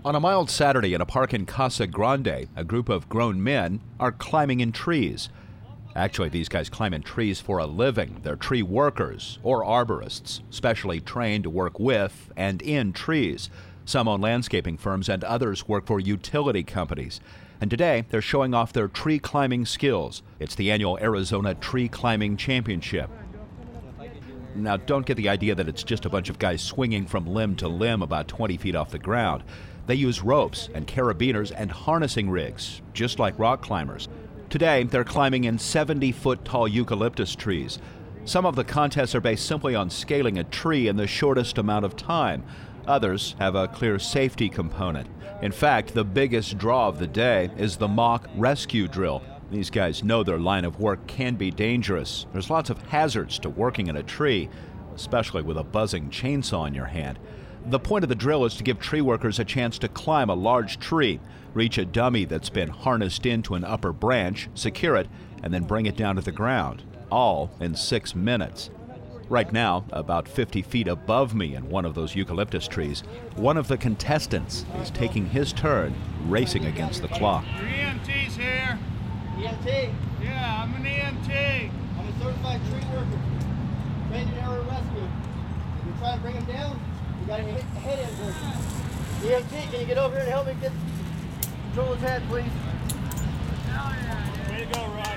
On a mild Saturday in a park in Casa Grande, a group of grown men are climbing in trees. Actually, these guys climb in trees for a living. They're tree workers or arborists, specially trained to work with and in trees. Some own landscaping firms and others work for utility companies. And today, they're showing off their tree climbing skills. It's the annual Arizona Tree Climbing Championship. Now, don't get the idea that it's just a bunch of guys swinging from limb to limb about 20 feet off the ground. They use ropes and carabiners and harnessing rigs, just like rock climbers. Today, they're climbing in 70-foot-tall eucalyptus trees. Some of the contests are based simply on scaling a tree in the shortest amount of time. Others have a clear safety component. In fact, the biggest draw of the day is the mock rescue drill. These guys know their line of work can be dangerous. There's lots of hazards to working in a tree, especially with a buzzing chainsaw in your hand. The point of the drill is to give tree workers a chance to climb a large tree, reach a dummy that's been harnessed into an upper branch, secure it, and then bring it down to the ground, all in 6 minutes. Right now, about 50 feet above me in one of those eucalyptus trees, one of the contestants is taking his turn, racing against the clock. Your EMT's here. EMT? Yeah, I'm an EMT. I'm a certified tree worker, trained in aerial rescue. If you're trying to bring him down, you got to hit the head end first. EMT, can you get over here and help me get control his head, please? Hell yeah. Way to go, Rod.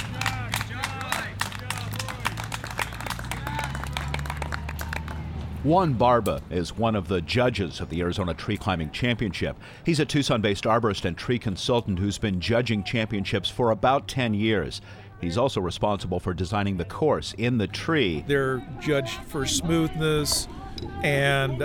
Juan Barba is one of the judges of the Arizona Tree Climbing Championship. He's a Tucson-based arborist and tree consultant who's been judging championships for about 10 years. He's also responsible for designing the course in the tree. They're judged for smoothness and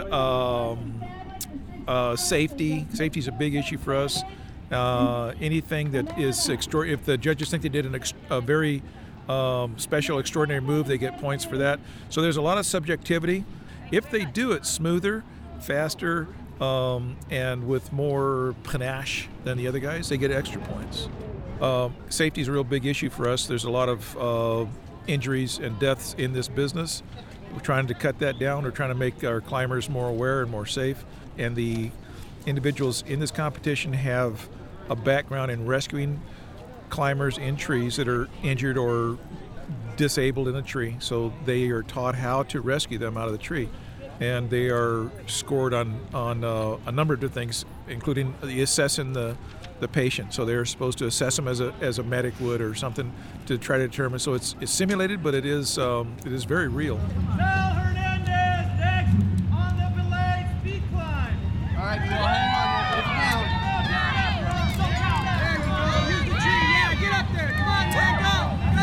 safety. Safety is a big issue for us. Anything that is extraordinary, if the judges think they did a very special, extraordinary move, they get points for that. So there's a lot of subjectivity. If they do it smoother, faster, and with more panache than the other guys, they get extra points. Safety is a real big issue for us. There's a lot of injuries and deaths in this business. We're trying to cut that down. We're trying to make our climbers more aware and more safe. And the individuals in this competition have a background in rescuing climbers in trees that are injured or disabled in a tree. So they are taught how to rescue them out of the tree. And they are scored on a number of different things, including assessing the patient. So they're supposed to assess them as a medic would or something to try to determine. So it's simulated, but it is very real. Sal Hernandez next on the belayed speed climb. All right, Bill, hang on. Get down. There you go. Use the tree. Yeah, get up there. Come on, Ted, go.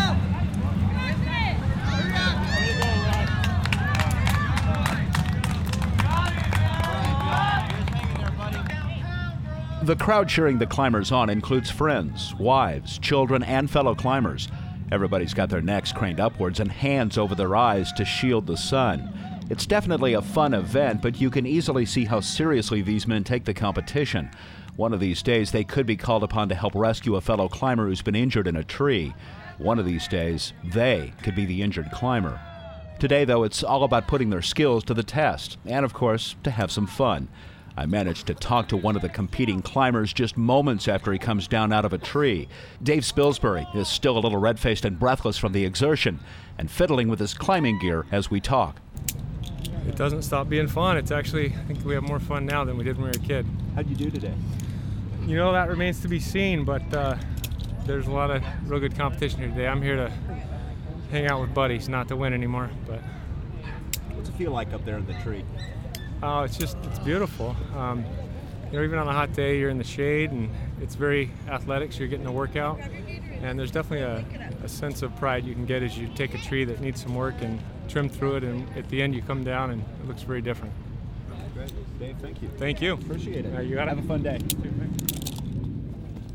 The crowd cheering the climbers on includes friends, wives, children, and fellow climbers. Everybody's got their necks craned upwards and hands over their eyes to shield the sun. It's definitely a fun event, but you can easily see how seriously these men take the competition. One of these days, they could be called upon to help rescue a fellow climber who's been injured in a tree. One of these days, they could be the injured climber. Today, though, it's all about putting their skills to the test, and of course, to have some fun. I managed to talk to one of the competing climbers just moments after he comes down out of a tree. Dave Spilsbury is still a little red-faced and breathless from the exertion and fiddling with his climbing gear as we talk. It doesn't stop being fun. It's actually, I think we have more fun now than we did when we were a kid. How'd you do today? You know, that remains to be seen, but there's a lot of real good competition here today. I'm here to hang out with buddies, not to win anymore. But What's it feel like up there in the tree? oh, it's beautiful. You know, even on a hot day, you're in the shade, and it's very athletic, so you're getting a workout. And there's definitely a sense of pride you can get as you take a tree that needs some work and trim through it, and at the end you come down and it looks very different. Great. Dave, thank you. Thank you. Appreciate it. You got it. Have a fun day.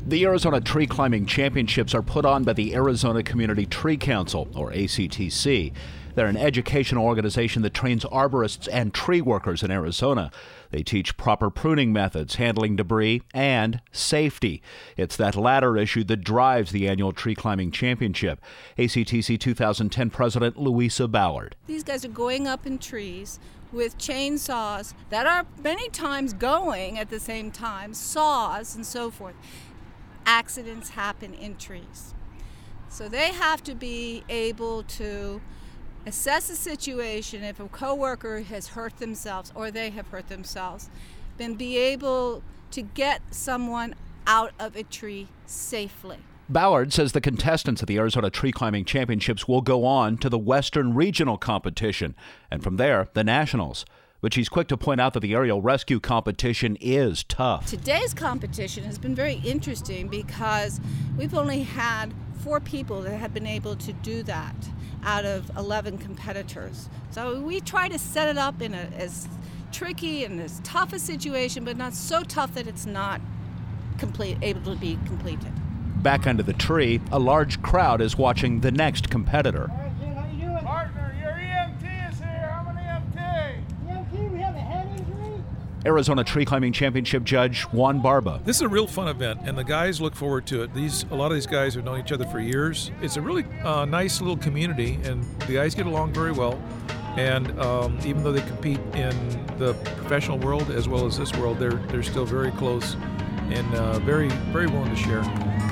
The Arizona Tree Climbing Championships are put on by the Arizona Community Tree Council, or ACTC. They're an educational organization that trains arborists and tree workers in Arizona. They teach proper pruning methods, handling debris, and safety. It's that latter issue that drives the annual Tree Climbing Championship. ACTC 2010 President Louisa Ballard. These guys are going up in trees with chainsaws that are many times going at the same time, saws and so forth. Accidents happen in trees. So they have to be able to assess the situation if a coworker has hurt themselves or they have hurt themselves, then be able to get someone out of a tree safely. Ballard says the contestants at the Arizona Tree Climbing Championships will go on to the Western Regional Competition, and from there, the Nationals. But she's quick to point out that the aerial rescue competition is tough. Today's competition has been very interesting because we've only had 4 people that have been able to do that out of 11 competitors. So we try to set it up in as tricky and as tough a situation, but not so tough that it's not able to be completed. Back under the tree, a large crowd is watching the next competitor. All right, Jen, how you doing? Partner, your EMT is here. I'm an EMT. EMT, we have a head injury. Arizona Tree Climbing Championship judge Juan Barba. This is a real fun event, and the guys look forward to it. A lot of these guys have known each other for years. It's a really nice little community, and the guys get along very well. And even though they compete in the professional world as well as this world, they're still very close and very, very willing to share.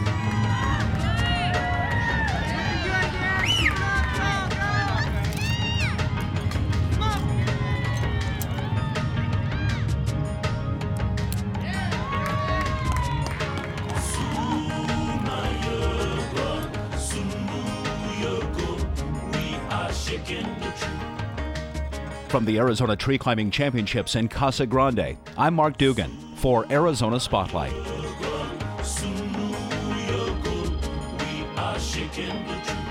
From the Arizona Tree Climbing Championships in Casa Grande, I'm Mark Dugan for Arizona Spotlight. We are shaking the tree.